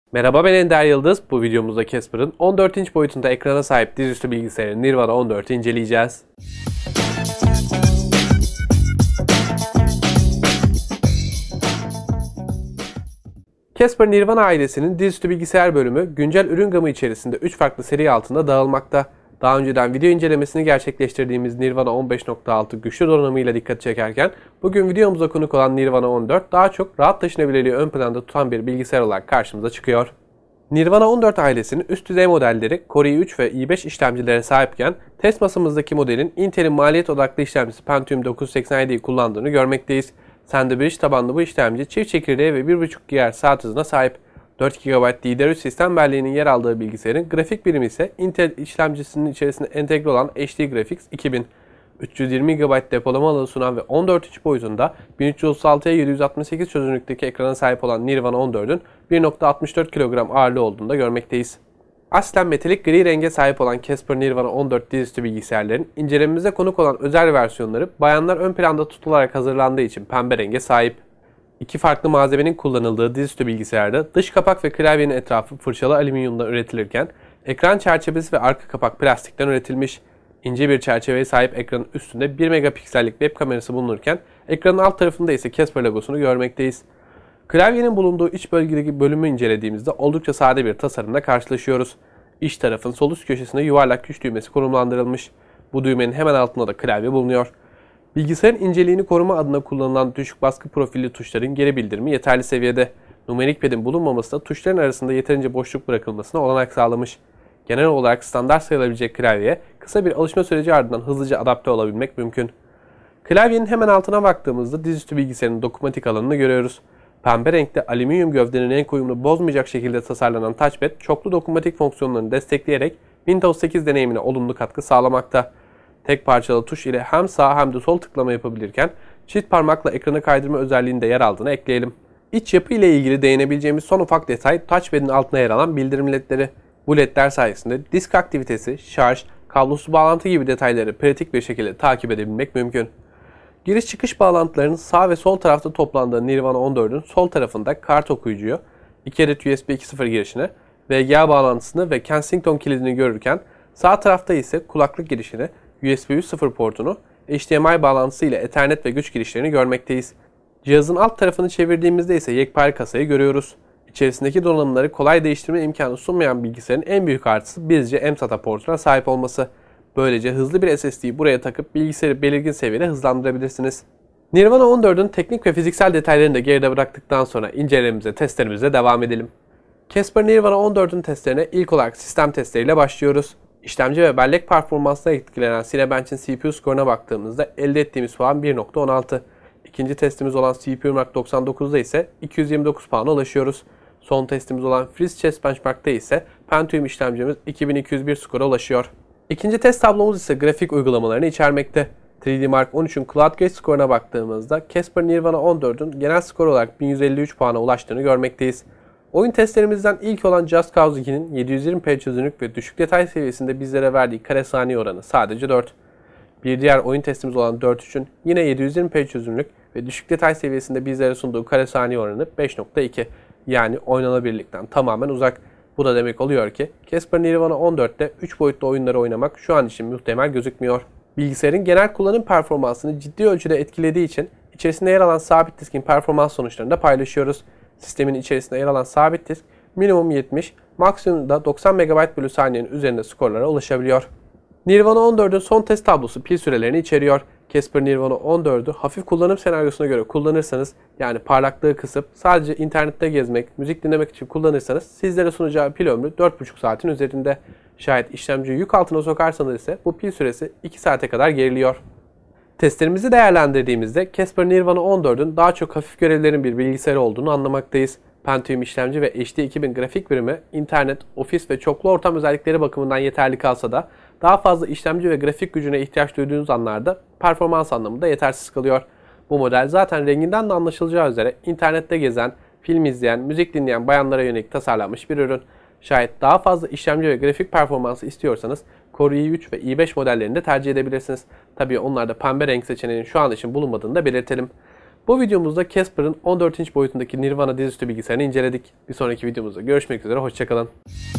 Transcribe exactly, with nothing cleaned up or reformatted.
Merhaba, ben Ender Yıldız. Bu videomuzda Casper'ın on dört inç boyutunda ekrana sahip dizüstü bilgisayarı Nirvana on dört'ü inceleyeceğiz. Casper Nirvana ailesinin dizüstü bilgisayar bölümü güncel ürün gamı içerisinde üç farklı seri altında dağılmakta. Daha önceden video incelemesini gerçekleştirdiğimiz Nirvana on beş nokta altı güçlü donanımıyla dikkat çekerken bugün videomuza konuk olan Nirvana on dört daha çok rahat taşınabilirliği ön planda tutan bir bilgisayar olarak karşımıza çıkıyor. Nirvana on dört ailesinin üst düzey modelleri Core i üç ve i beş işlemcilere sahipken test masamızdaki modelin Intel'in maliyet odaklı işlemcisi Pentium dokuz yüz seksen yedi'yi kullandığını görmekteyiz. Sandbridge tabanlı bu işlemci çift çekirdeğe ve bir buçuk gigahertz saat hızına sahip. dört gigabayt D D R üç sistem belleğinin yer aldığı bilgisayarın grafik birimi ise Intel işlemcisinin içerisinde entegre olan H D Graphics iki bin. üç yüz yirmi gigabayt depolama alanı sunan ve on dört inç boyutunda bin üç yüz otuz altı'ya yedi yüz altmış sekiz çözünürlükteki ekrana sahip olan Nirvana on dört'ün bir nokta altmış dört kilogram ağırlığı olduğunu da görmekteyiz. Aslen metalik gri renge sahip olan Casper Nirvana on dört dizüstü bilgisayarların incelememize konuk olan özel versiyonları bayanlar ön planda tutularak hazırlandığı için pembe renge sahip. İki farklı malzemenin kullanıldığı dizüstü bilgisayarda dış kapak ve klavyenin etrafı fırçalı alüminyumdan üretilirken ekran çerçevesi ve arka kapak plastikten üretilmiş. İnce bir çerçeveye sahip ekranın üstünde bir megapiksellik web kamerası bulunurken ekranın alt tarafında ise Casper logosunu görmekteyiz. Klavyenin bulunduğu iç bölgedeki bölümü incelediğimizde oldukça sade bir tasarımla karşılaşıyoruz. İç tarafın sol üst köşesinde yuvarlak güç düğmesi konumlandırılmış. Bu düğmenin hemen altında da klavye bulunuyor. Bilgisayarın inceliğini koruma adına kullanılan düşük baskı profilli tuşların geri bildirimi yeterli seviyede. Numerik pad'in bulunmaması da tuşların arasında yeterince boşluk bırakılmasına olanak sağlamış. Genel olarak standart sayılabilecek klavyeye kısa bir alışma süreci ardından hızlıca adapte olabilmek mümkün. Klavyenin hemen altına baktığımızda dizüstü bilgisayarın dokunmatik alanını görüyoruz. Pembe renkte alüminyum gövdenin renk uyumunu bozmayacak şekilde tasarlanan touchpad çoklu dokunmatik fonksiyonlarını destekleyerek Windows sekiz deneyimine olumlu katkı sağlamakta. Tek parçalı tuş ile hem sağ hem de sol tıklama yapabilirken çift parmakla ekranı kaydırma özelliğinde yer aldığını ekleyelim. İç yapı ile ilgili değinebileceğimiz son ufak detay touchpad'in altına yer alan bildirim ledleri. Bu ledler sayesinde disk aktivitesi, şarj, kablosuz bağlantı gibi detayları pratik bir şekilde takip edebilmek mümkün. Giriş çıkış bağlantılarının sağ ve sol tarafta toplandığı Nirvana on dört'ün sol tarafında kart okuyucuyu, iki adet U S B iki nokta sıfır girişini, V G A bağlantısını ve Kensington kilidini görürken sağ tarafta ise kulaklık girişini, U S B üç nokta sıfır portunu, H D M I bağlantısı ile Ethernet ve güç girişlerini görmekteyiz. Cihazın alt tarafını çevirdiğimizde ise yekpare kasayı görüyoruz. İçerisindeki donanımları kolay değiştirme imkanı sunmayan bilgisayarın en büyük artısı bizce M SATA portuna sahip olması. Böylece hızlı bir S S D'yi buraya takıp bilgisayarı belirgin seviyede hızlandırabilirsiniz. Nirvana on dört'ün teknik ve fiziksel detaylarını da geride bıraktıktan sonra incelememize, testlerimize devam edelim. Casper Nirvana on dört'ün testlerine ilk olarak sistem testleriyle başlıyoruz. İşlemci ve bellek performansına etkilenen Cinebench'in C P U skoruna baktığımızda elde ettiğimiz puan bir nokta on altı. İkinci testimiz olan C P U Mark doksan dokuz'da ise iki yüz yirmi dokuz puana ulaşıyoruz. Son testimiz olan Freeze Chess Benchmark'ta ise Pentium işlemcimiz iki bin iki yüz bir skora ulaşıyor. İkinci test tablomuz ise grafik uygulamalarını içermekte. üç D Mark on üç'ün CloudGate skoruna baktığımızda Casper Nirvana on dört'ün genel skor olarak bin yüz elli üç puana ulaştığını görmekteyiz. Oyun testlerimizden ilk olan Just Cause iki'nin yedi yüz yirmi p çözünürlük ve düşük detay seviyesinde bizlere verdiği kare saniye oranı sadece dört. Bir diğer oyun testimiz olan dört nokta üç'ün yine yedi yüz yirmi p çözünürlük ve düşük detay seviyesinde bizlere sunduğu kare saniye oranı beş nokta iki. Yani oynanabilirlikten tamamen uzak. Bu da demek oluyor ki Casper Nirvana on dört'te üç boyutlu oyunları oynamak şu an için muhtemel gözükmüyor. Bilgisayarın genel kullanım performansını ciddi ölçüde etkilediği için içerisinde yer alan sabit diskin performans sonuçlarını da paylaşıyoruz. Sistemin içerisinde yer alan sabit disk minimum yetmiş, maksimum da doksan megabayt bölü saniyenin üzerinde skorlara ulaşabiliyor. Nirvana on dört'ün son test tablosu pil sürelerini içeriyor. Casper Nirvana on dört'ü hafif kullanım senaryosuna göre kullanırsanız, yani parlaklığı kısıp sadece internette gezmek, müzik dinlemek için kullanırsanız sizlere sunacağı pil ömrü dört buçuk saatin üzerinde. Şayet işlemciyi yük altına sokarsanız ise bu pil süresi iki saate kadar geriliyor. Testlerimizi değerlendirdiğimizde Casper Nirvana on dört'ün daha çok hafif görevlerin bir bilgisayar olduğunu anlamaktayız. Pentium işlemci ve H D iki bin grafik birimi, internet, ofis ve çoklu ortam özellikleri bakımından yeterli kalsa da daha fazla işlemci ve grafik gücüne ihtiyaç duyduğunuz anlarda performans anlamında yetersiz kalıyor. Bu model zaten renginden de anlaşılacağı üzere internette gezen, film izleyen, müzik dinleyen bayanlara yönelik tasarlanmış bir ürün. Şayet daha fazla işlemci ve grafik performansı istiyorsanız Core i üç ve i beş modellerini de tercih edebilirsiniz. Tabii onlarda pembe renk seçeneğinin şu an için bulunmadığını da belirtelim. Bu videomuzda Casper'ın on dört inç boyutundaki Nirvana dizüstü bilgisayarını inceledik. Bir sonraki videomuzda görüşmek üzere, hoşçakalın.